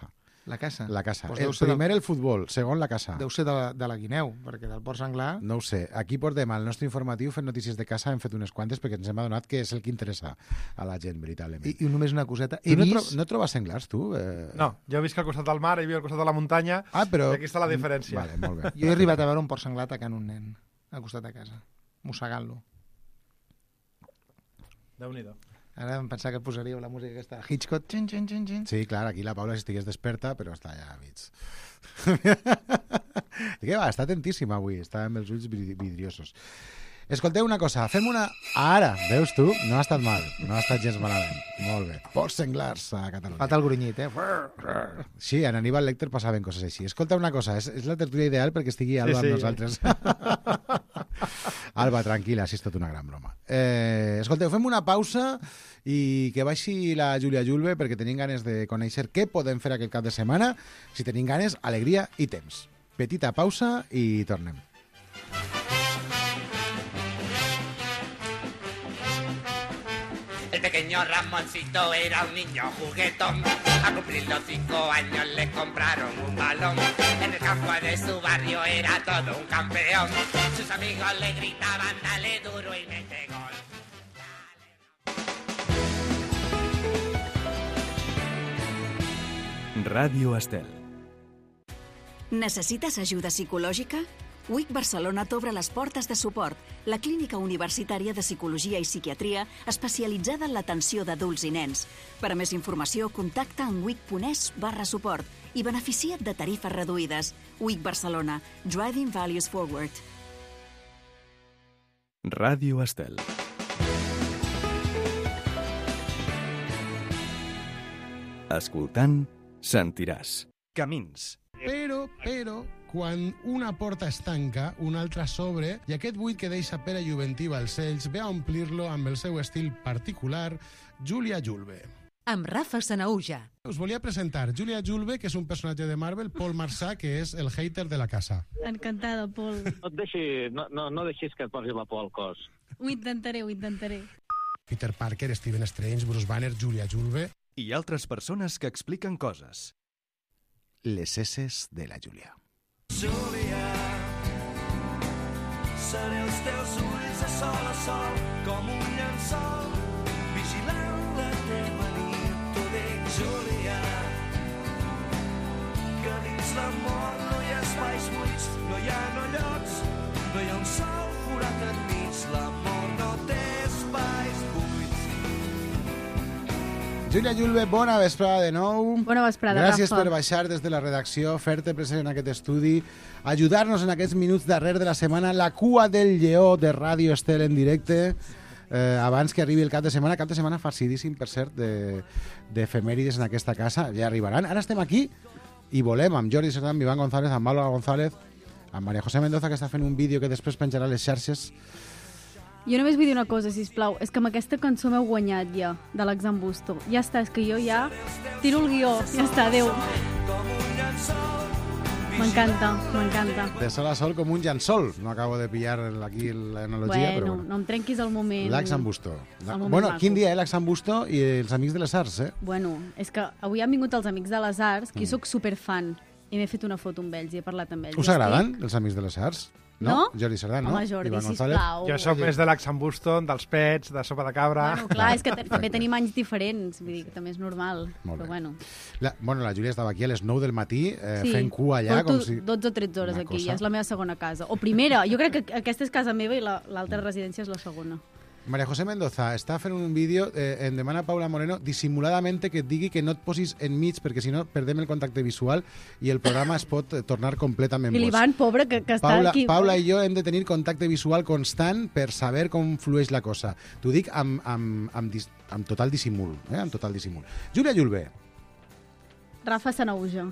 La caça? La caça. Pues el deu ser primer del- el futbol, segon la caça. Deu ser de la, de la guineu, perquè del porc senglar... No ho sé. Aquí portem al nostre informatiu fent notícies de caça, hem fet unes quantes perquè ens hem adonat que és el que interessa a la gent, veritablement. I, i només una coseta. Tu He no, vist... tro no trobes senglars, tu? Eh... No, jo visc al costat del mar, i viu al costat de la muntanya, ah, però... i aquí està la diferència. Vale, molt bé. Jo he arribat a veure un porc senglar atacant un nen al costat de casa, mossegant-lo. Déu-n'hi-do. Ara em pensava que posaríeu la música aquesta Hitchcock. Xin, xin, xin, xin. Sí, clar, aquí la Paula si estigués desperta, però està allà a mig. que va, està atentíssima avui, està amb els ulls vidriosos. Escolteu una cosa, fem una... Ara, veus tu? No ha estat mal, no ha estat gens malament. Molt bé. Porcs senglars a Catalunya. Falta el grunyit, eh? Sí, en Aníbal Lecter passaven coses així. Escolta una cosa, és, és la tertúlia ideal perquè estigui Alba Sí, sí. amb nosaltres. Alba, tranquil·la, si és tot una gran broma. Eh, escolteu, fem una pausa i que baixi la Júlia Julve perquè tenim ganes de conèixer què podem fer aquest cap de setmana. Si tenim ganes, alegria i temps. Petita pausa i tornem. El pequeño Ramoncito era un niño juguetón. A cumplir los cinco años le compraron un balón. En el campo de su barrio era todo un campeón. Sus amigos le gritaban, dale duro y mete gol. Ràdio Estel. Necessites ajuda psicològica? U I C Barcelona t'obre les portes de suport, la clínica universitària de psicologia i psiquiatria especialitzada en l'atenció d'adults i nens. Per a més informació, contacta en wic.es barra suport i beneficia't de tarifes reduïdes. U I C Barcelona. Driving Values Forward. Ràdio Estel. Escoltant, sentiràs. Camins. Però, però, quan una porta es tanca, una altra s'obre, i aquest buit que deixa Pere Juventí Balcells ve a omplir-lo amb el seu estil particular, Júlia Julve. Amb Rafa Sanauja. Us volia presentar Júlia Julve, que és un personatge de Marvel, Paul Marsà, que és el hater de la casa. Encantada, Pol. No et deixi, no, no, no deixis que et posi la por al cos. Ho intentaré, ho intentaré. Peter Parker, Stephen Strange, Bruce Banner, Júlia Julve... I altres persones que expliquen coses. Les esses de la Júlia. Júlia, seré els teus ulls de sol a sol, com un llençol, vigilant la teva nit. T'ho dic, Júlia, que dins l'amor no hi ha espais buits, no hi ha no llocs, no hi ha un sol forat enmig, l'amor no té espais buits. Júlia Julve, bona vesprada de nou. Bona vesprada, Gràcies Rafa. per baixar des de la redacció, fer-te present en aquest estudi, ajudar-nos en aquests minuts darrere de la setmana, la cua del lleó de Ràdio Estel en directe, eh, abans que arribi el cap de setmana, cap de setmana farcidíssim, per cert, d'efemèrides de, en aquesta casa, ja arribaran. Ara estem aquí i volem amb Jordi Serdà, amb Iván González, amb Álvaro González, amb María José Mendoza, que està fent un vídeo que després penjarà a les xarxes. Jo només vull dir una cosa, sisplau. És que amb aquesta cançó m'heu guanyat ja, de l'Exambusto. Ja està, és que jo ja tiro el guió. Ja està, adéu. M'encanta, m'encanta. De sol a sol com un llençol. No acabo de pillar aquí l'analogia, Bueno, però bueno. no em trenquis el moment. L'Axambusto. El moment Bueno, maco. quin dia, eh, l'Axambusto i els Amics de les Arts, eh? Bueno, és que avui han vingut els Amics de les Arts, que Mm. jo sóc superfan, i m'he fet una foto amb ells i he parlat amb ells. Us I agraden, estic- els Amics de les Arts? No? Jordi Serdà, no? Home, Jordi, Iván González? sisplau. Jo sóc més de l'Axambuston, dels pets, de sopa de cabra... Bueno, clar, és que te- també tenim anys diferents, vull dir que també és normal. Molt Però bé. bueno. La, bueno, la Júlia estava aquí a les nou del matí eh, Sí, fent cua allà, porto com si... dotze o tretze hores Una aquí, cosa. ja és la meva segona casa. O primera, jo crec que aquesta és casa meva i la- l'altra residència és la segona. María José Mendoza està fent un vídeo, eh, em demana Paula Moreno, dissimuladamente que et digui que no et posis enmig, perquè si no perdem el contacte visual i el programa es pot eh, tornar completament I boig. l'Ivan, pobre, que, que està Paula, aquí. Paula i jo hem de tenir contacte visual constant per saber com flueix la cosa. T'ho dic amb, amb, amb, dis, amb total dissimul. Eh? Amb total dissimul. Júlia Julve. Rafa Sanauja.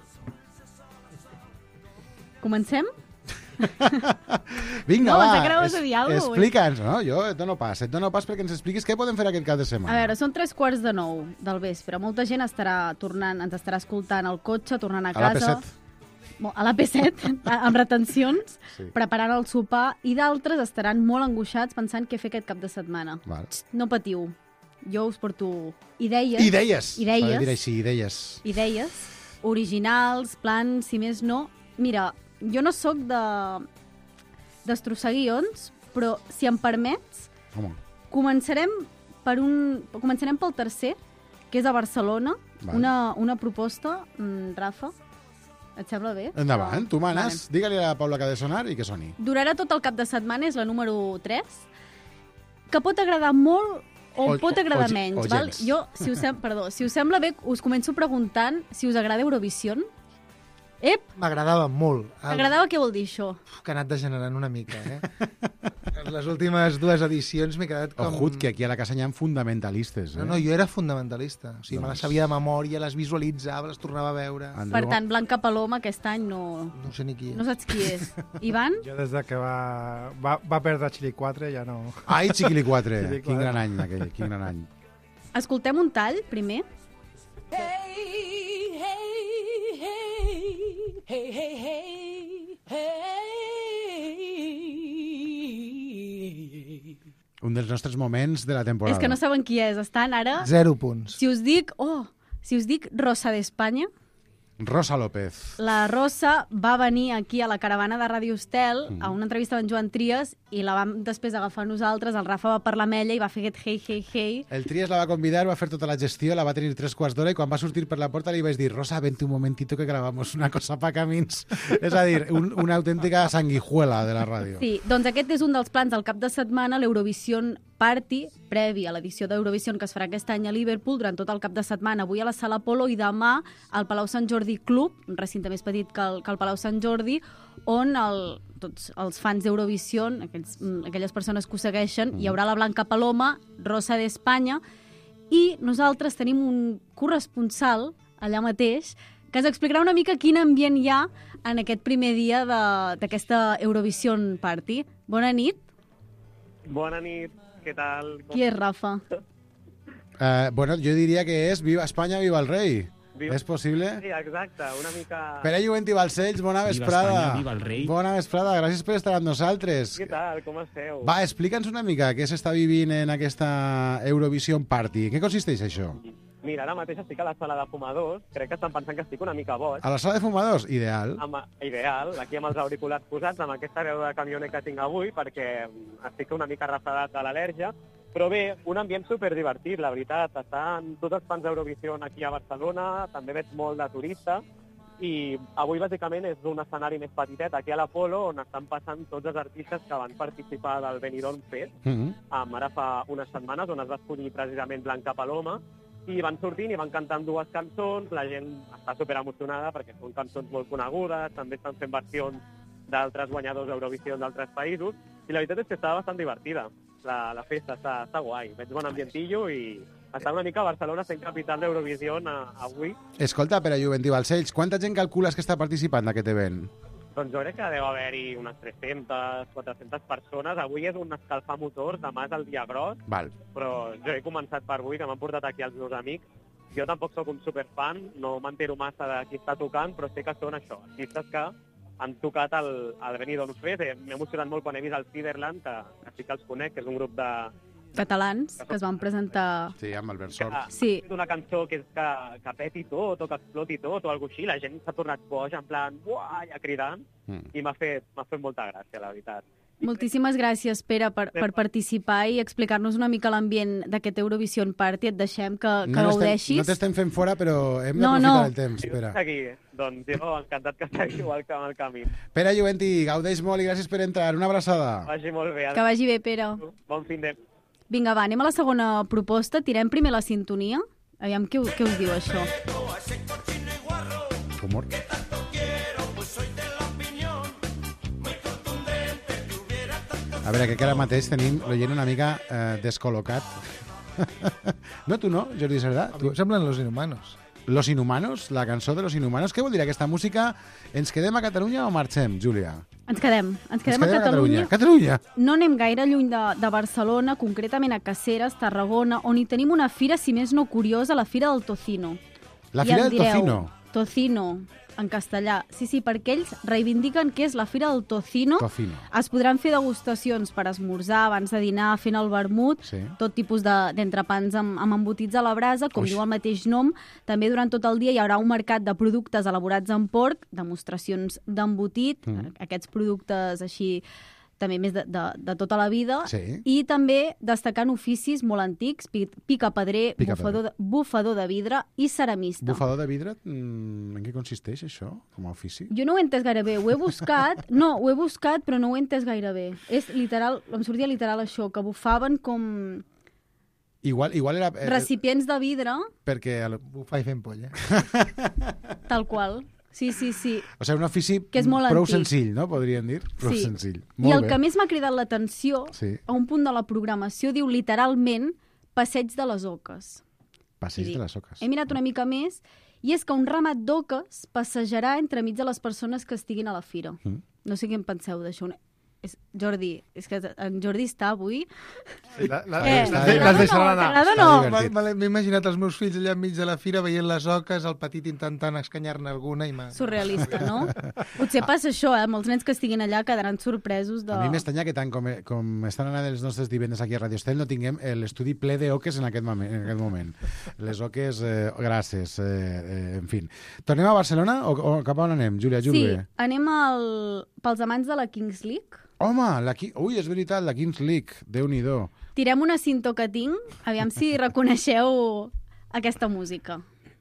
Comencem? Vinga, No, va, ens acabes de dir alguna cosa, explica'ns. No? Jo et dono pas, et dono pas perquè ens expliquis què podem fer aquest cap de A setmana. veure, són tres quarts de nou del vespre. Molta gent estarà tornant, ens estarà escoltant al cotxe, tornant a A la P casa. set. Bo, A la P set, amb retencions, Sí. preparant el sopar, i d'altres estaran molt angoixats pensant què fer aquest cap de setmana. Val. No patiu. Jo us porto idees. Idees. S'ha de Idees. dir així, idees. Idees originals, plans, si més no. Mira, jo no sóc de destrossar guions, però si em permets, Home. començarem per un començarem pel tercer, que és a Barcelona, Vale. una, una proposta, mm, Rafa, et sembla bé? Endavant, tu manes. Digue-li a la Paula que ha de sonar i que soni. Durarà tot el cap de setmana, és la número tres, que pot agradar molt o, O- pot agradar o- o menys. gens. Val? Jo, si us, sem perdó, si us sembla bé, us començo preguntant si us agrada Eurovision. Ep, M'agradava molt. El- t'agradava què vol dir això? Uf, que ha anat degenerant una mica, eh? Les últimes dues edicions m'he quedat com... Ojut, que aquí a la casa hi ha fundamentalistes. Eh? No, no, jo era fundamentalista. O sigui, me Doncs- les sabia de memòria, les visualitzava, les tornava a veure. Per tant, Blanca Paloma aquest any no... No sé ni qui és. No saps qui és. Ivan? Jo des de que va, va, va perdre Chili quatre ja no... Ai, Chiquili quatre. Chiquili Quin quatre. gran any aquell, quin gran any. Escoltem un tall, primer. Hey, hey, hey, hey, hey, hey, hey. Un dels nostres moments de la temporada. És que no saben qui és. Estan ara... Zero punts. Si us dic... Oh, si us dic Rosa d'Espanya, Rosa López. la Rosa va venir aquí a la caravana de Ràdio Estel Mm. a una entrevista amb en Joan Trias i la vam després agafar nosaltres, el Rafa va parlar amb ella i va fer aquest hey, hey, hey. El Trias la va convidar, va fer tota la gestió, la va tenir tres quarts d'hora i quan va sortir per la porta li vaig dir Rosa, vente un momentito que grabamos una cosa pa camins. És a dir, un, una autèntica sanguijuela de la ràdio. Sí, doncs aquest és un dels plans del cap de setmana, l'Eurovision Party, previ a l'edició d'Eurovision que es farà aquest any a Liverpool durant tot el cap de setmana. Avui a la Sala Polo i demà al Palau Sant Jordi Club, un recinte més petit que el, que el Palau Sant Jordi, on el, tots els fans d'Eurovision, aquells, aquelles persones que ho segueixen, hi haurà la Blanca Paloma, Rosa d'Espanya, i nosaltres tenim un corresponsal allà mateix que ens explicarà una mica quin ambient hi ha en aquest primer dia de- d'aquesta Eurovision Party. Bona nit. Bona nit, què tal? Qui és Rafa? Uh, bueno, jo diria que és Viva Espanya, Viva el Rei. Viva- És possible? Sí, exacte, una mica... Pere Juvent i Balcells, bona Viva vesprada. Espanya, viva el rei. Bona vesprada, gràcies per estar amb nosaltres. Què tal, com esteu? Va, explica'ns una mica què s'està vivint en aquesta Eurovision Party. Què consisteix això? Mira, ara mateix estic a la sala de fumadors, crec que estan pensant que estic una mica boig. A la sala de fumadors? Ideal. Amb, ideal, aquí amb els auriculars posats, amb aquesta veu de camioner que tinc avui, perquè estic una mica refredat de l'al·lèrgia. Però bé, un ambient superdivertit, la veritat. Estan tots els fans d'Eurovision aquí a Barcelona, també veig molt de turista, i avui bàsicament és un escenari més petitet aquí a l'Apolo, on estan passant tots els artistes que van participar del Benidorm Fest, Mm -hmm. um, ara fa unes setmanes, on es va escollir precisament Blanca Paloma, i van sortint i van cantant dues cançons, la gent està superemocionada perquè són cançons molt conegudes, també estan fent versions d'altres guanyadors d'Eurovisió d'altres països, i la veritat és que està bastant divertida. La, la festa està, està guai, veig bon ambientillo i està una mica a Barcelona sent capital d'Eurovisió avui. Escolta, Pere Juvent i Balcells, quanta gent calcules que està participant d'aquest event? Doncs jo crec que deu haver-hi unes tres-centes, quatre-centes persones. Avui és un escalfar motors, demà és el dia gros, Val. però jo he començat per avui, que m'han portat aquí els meus amics. Jo tampoc sóc un superfan, no m'entero massa de qui està tocant, però sé que són això, artistes que han tocat el, el Benidorm Fest. M'he emocionat molt quan he vist el Fiderland, que, que sí que els conec, que és un grup de... Catalans que es van presentar... Sí, amb Albert que Sort. ha Sí. fet una cançó que és que, que peti tot, o que exploti tot, o alguna així. La gent s'ha tornat boja, en plan, uai, a cridant, Mm. i m'ha fet, m'ha fet molta gràcia, la veritat. Moltíssimes gràcies, Pere, per, per participar i explicar-nos una mica l'ambient d'aquest Eurovision Party. Et deixem que, que No, gaudeixis. no t'estem fent fora, però hem No, d'aprofitar no. el temps. Pere. Aquí, doncs jo encantat que seguiu al, camp, al camí. Pere Juvent, gaudeix molt i gràcies per entrar. Una abraçada. Vagi molt bé. Que vagi bé, Pere. Bon fin de... Vinga, va, anem a la segona proposta. Tirem primer la sintonia. Aviam què, què us diu això. Humor. A veure, crec que ara mateix tenim l'oient una mica eh, descol·locat. No, tu no, Jordi Cerdà? A mi em semblen Los Inhumanos. Los Inhumanos, la cançó de Los Inhumanos. Què vol dir aquesta música? Ens quedem a Catalunya o marxem, Júlia? Ens quedem. Ens quedem, Ens quedem a Catalunya. Catalunya. No anem gaire lluny de, de Barcelona, concretament a Caceres, Tarragona, on hi tenim una fira, si més no curiosa, la Fira del Tocino. La I Fira em del direu, Tocino. Tocino, en castellà. Sí, sí, perquè ells reivindiquen que és la Fira del Tocino. Tocino. Es podran fer degustacions per esmorzar, abans de dinar, fent el vermut, Sí. tot tipus de- d'entrepans amb, amb embotits a la brasa, com Uix. diu el mateix nom. També durant tot el dia hi haurà un mercat de productes elaborats amb porc, demostracions d'embotit, Mm. aquests productes així també més de, de, de tota la vida, Sí. i també destacant oficis molt antics, pi- picapedrer, Picapedrer. bufador, de, bufador de vidre i ceramista. Bufador de vidre, mm, en què consisteix això, com a ofici? Jo no ho he entès gaire bé, ho he buscat, no, ho he buscat, però no ho he entès gaire bé. És literal, em sortia literal això, que bufaven com Igual, igual era... Eh, recipients de vidre, perquè... El... Bufar i fent polla. tal qual. Sí, sí, sí. O sigui, un ofici Que és molt prou antic. senzill, no? Podríem dir. Prou Sí. senzill. I Molt el bé. que més m'ha cridat l'atenció, Sí. a un punt de la programació, diu literalment Passeig de les Oques. Passeig I de dic, les Oques. He mirat una mica més i és que un ramat d'oques passejarà entremig de les persones que estiguin a la fira. Mm. No sé què en penseu d'això. Una- És, Jordi, és que en Jordi està avui... Sí, la, la, Eh, les, t'agrada les, les o deixaran no? anar. T'agrada o Està no? divertit. Vale, M'he imaginat els meus fills allà enmig de la fira veient les oques, el petit intentant escanyar-ne alguna i m'ha... Surrealista, no? Potser passa això, eh? Molts nens que estiguin allà quedaran sorpresos de... A mi m'estranya que tant com, com estan anant els nostres divendres aquí a Radio Estel no tinguem eh, l'estudi ple d'oques en, aquest moment, en aquest moment. Les oques eh, grasses, eh, eh, en fi. Tornem a Barcelona o, o cap on anem, Júlia? Sí, Julve? anem al... pels amants de la Kings League. Home, la, Ki- ui, és veritat, la Kings League, Déu-n'hi-do. Tirem una cinta que tinc, aviam si reconeixeu aquesta música.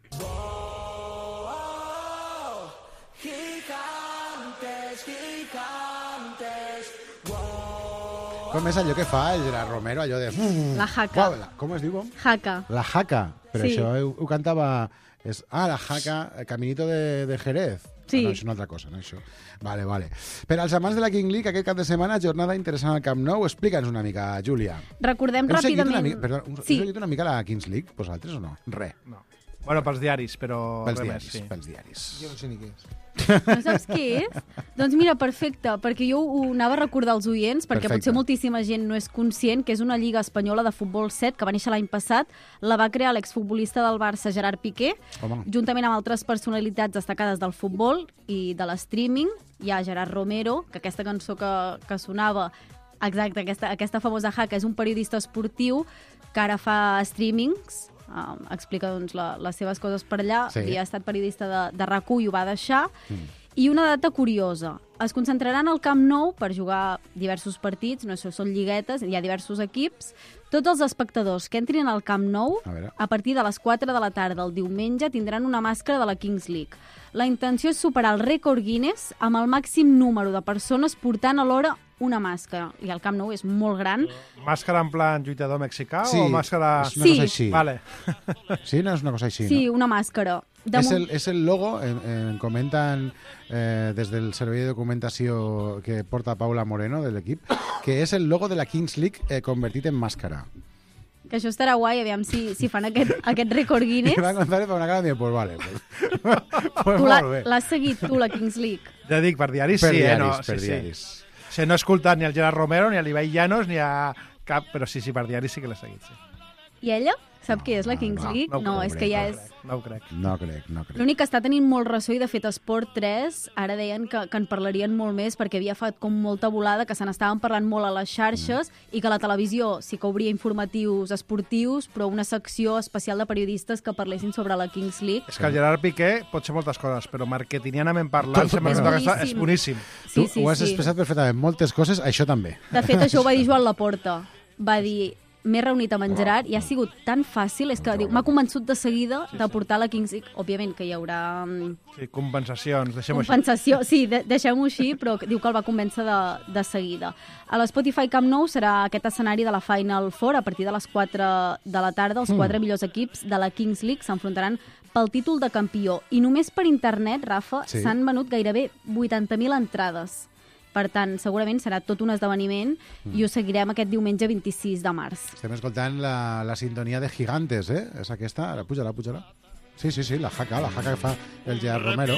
Com és allò que fa el Gerard Romero, allò de... La jaca. Uau, la- Com es diu? Jaca. La jaca. Però Sí. això ho, ho cantava... És, ah, la jaca, el Caminito de, de Jerez. Sí. Ah, no, és una altra cosa, no això. Vale, vale. Per als amants de la King League, aquest cap de setmana, jornada interessant al Camp Nou. Explica'ns una mica, Júlia. Recordem Heu seguit ràpidament... una mica, perdó, heu Sí. seguit una mica la Kings League, vosaltres o no? Re. No. Bueno, pels diaris, però... Pels res diaris, més, sí. pels diaris. Jo no sé ni què és. No saps què és? Doncs mira, perfecte, perquè jo ho anava a recordar als oients, perquè Perfecte. potser moltíssima gent no és conscient que és una lliga espanyola de futbol set que va néixer l'any passat, la va crear l'exfutbolista del Barça, Gerard Piqué, Home. juntament amb altres personalitats destacades del futbol i de l'streaming. Hi ha Gerard Romero, que aquesta cançó que, que sonava, exacte, aquesta, aquesta famosa jaca, és un periodista esportiu que ara fa streamings, um, explica doncs, la, les seves coses per allà, Sí. havia estat periodista de, de RAC u i ho va deixar. Mm. I una data curiosa, es concentraran al Camp Nou per jugar diversos partits, no sé, són lliguetes, hi ha diversos equips. Tots els espectadors que entrin al Camp Nou, A veure. a partir de les quatre de la tarda el diumenge, tindran una màscara de la Kings League. La intenció és superar el rècord Guinness amb el màxim número de persones portant alhora una màscara. I el Camp Nou és molt gran. Màscara en plan lluitador mexicà Sí, o màscara... és una Sí. cosa així. Vale. Sí, no és una cosa així, Sí, no? una màscara. De És mo- el, és el logo, eh, eh, comenten eh, des del servei de documentació que porta Paula Moreno de l'equip, que és el logo de la Kings League eh, convertit en màscara. Que això estarà guai, aviam si, si fan aquest, aquest rècord I Guinness. va González per una cara i diu, pues vale. Pues, pues Tu l'ha- molt bé. l'has seguit tu, la Kings League? Ja dic, per diaris Per sí, eh? diaris, No, per sí, diaris. Sí. O sigui, no he escoltat ni el Gerard Romero, ni a l'Ibai Llanos, ni a cap... Però sí, sí, per diaris sí que l'he seguit, sí. I ella? Sap què és la Kings no, League? no ho No, crec, és que ja és... No ho crec. No crec, no crec. L'únic que està tenint molt ressò i de fet Esport tres ara deien que, que en parlarien molt més perquè havia fet com molta volada, que se n'estaven parlant molt a les xarxes Mm. i que la televisió sí que obria informatius esportius, però una secció especial de periodistes que parlessin sobre la Kings League. És que el Gerard Piqué pot ser moltes coses, però marketingianament parlant, Tot sembla és que aquesta és boníssim. boníssim. Sí, Tu sí, ho has sí. expressat perfectament. Moltes coses, això també. De fet, això ho va dir Joan Laporta. Va dir, m'he reunit amb en Gerard i ha sigut tan fàcil, és que diu, m'ha convençut de seguida de portar la Kings League. Òbviament que hi haurà mm, Sí, compensacions, deixem-ho així. compensació, sí, de, deixem-ho així, però diu que el va convèncer de, de seguida. A l'Spotify Camp Nou serà aquest escenari de la Final Four, a partir de les quatre de la tarda, els Mm. quatre millors equips de la Kings League s'enfrontaran pel títol de campió. I només per internet, Rafa, Sí. s'han venut gairebé vuitanta mil entrades. Per tant, segurament serà tot un esdeveniment Mm. i ho seguirem aquest diumenge vint-i-sis de març. Estem escoltant la, la sintonia de Gigantes, eh? És aquesta? Ara, puja-la, puja-la. Sí, sí, sí, la jaca, la jaca que fa el Gerard Romero.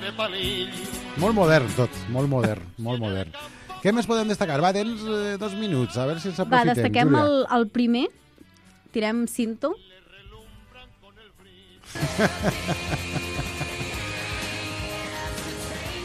Molt modern tot, molt modern, molt modern. Què més podem destacar? Va, tens eh, dos minuts, a veure si els Va, aprofitem, destaquem Júlia. el, el primer, tirem cinto.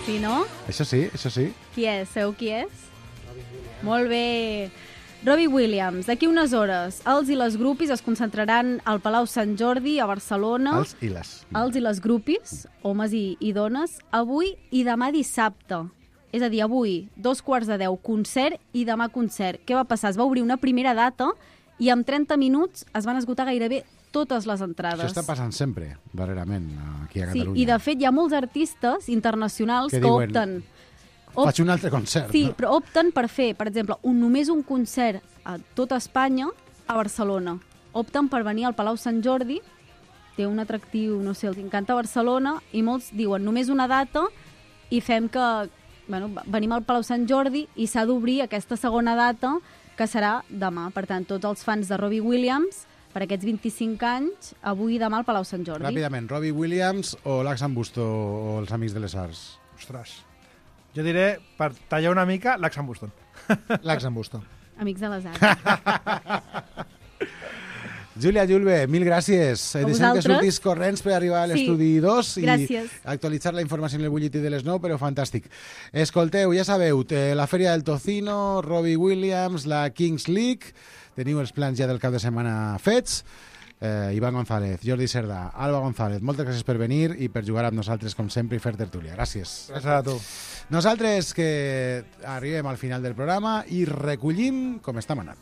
Sí, no? Això sí, això sí. Qui és? Sabeu qui és? Molt bé. Robbie Williams. D'aquí unes hores, els i les grupis es concentraran al Palau Sant Jordi, a Barcelona. Els i les. Els i les grupis, homes i, i dones, avui i demà dissabte. És a dir, avui, dos quarts de deu, concert, i demà concert. Què va passar? Es va obrir una primera data i en trenta minuts es van esgotar gairebé totes les entrades. Això està passant sempre, darrerament, aquí a Sí, Catalunya. i de fet hi ha molts artistes internacionals Que que, diuen, opten... Faig un altre concert. Sí, no? però opten per fer, per exemple, un, només un concert a tota Espanya, a Barcelona. Opten per venir al Palau Sant Jordi, té un atractiu, no sé, els encanta Barcelona, i molts diuen només una data i fem que... Bueno, venim al Palau Sant Jordi i s'ha d'obrir aquesta segona data, que serà demà. Per tant, tots els fans de Robbie Williams, per aquests vint-i-cinc anys, avui i demà al Palau Sant Jordi. Ràpidament, Robbie Williams o l'Ax Busto o els Amics de les Arts? Ostres. Jo diré, per tallar una mica, l'Ax Buston. L'Ax Busto. Amics de les Arts. Júlia Julve, mil gràcies. A Deixem que vosaltres. surtis corrents per arribar a l'estudi Sí, dos i gràcies. actualitzar la informació en el butlletí de les nou, però fantàstic. Escolteu, ja sabeu, eh, la Fèria del Tocino, Robbie Williams, la Kings League, teniu els plans ja del cap de setmana fets. Eh, Ivan González, Jordi Cerdà, Alba González, moltes gràcies per venir i per jugar amb nosaltres, com sempre, i fer tertúlia. Gràcies. Gràcies a tu. Nosaltres que arribem al final del programa i recollim com està manat.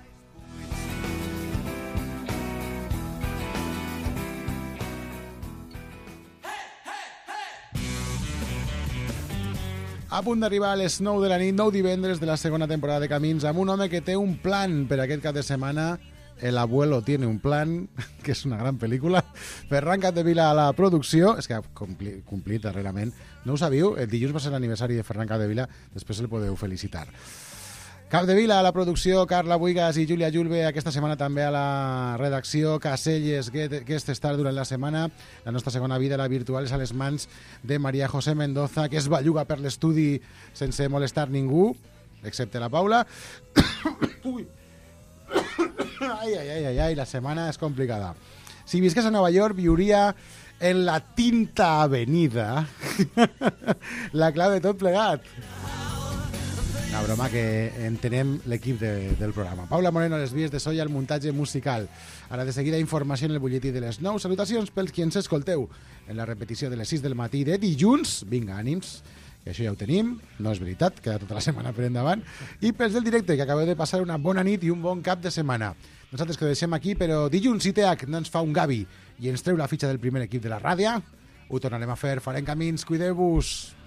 A punt d'arribar a les nou de la nit, nou divendres de la segona temporada de Camins, amb un home que té un plan per aquest cap de setmana. El abuelo tiene un plan, que és una gran pel·lícula. Ferran Capdevila a la producció. És que ha compli, complit darrerament. No ho sabíeu? El dilluns va ser l'aniversari de Ferran Capdevila. Després el podeu felicitar. Capdevila a la producció, Carla Buigas i Júlia Julve aquesta setmana també a la redacció, Caselles, Guest Star durant la setmana. La nostra segona vida, la virtual, és a les mans de Maria José Mendoza, que es belluga per l'estudi sense molestar ningú, excepte la Paula. Ui. Ai, ai, ai, ai, ai, la setmana és complicada. Si visqués a Nova York, viuria en la Tinta Avenida. La clau de tot plegat. Una broma que entenem l'equip de, del programa. Paula Moreno, les vies de so i el muntatge musical. Ara de seguida informació en el butlletí de les nou. Salutacions pels qui ens escolteu en la repetició de les sis del matí de dilluns. Vinga, ànims, que això ja ho tenim. No és veritat, queda tota la setmana per endavant. I pels del directe, que acabeu de passar una bona nit i un bon cap de setmana. Nosaltres que ho deixem aquí, però dilluns I T H no ens fa un Gavi i ens treu la fitxa del primer equip de la ràdio. Ho tornarem a fer, farem camins, cuideu-vos.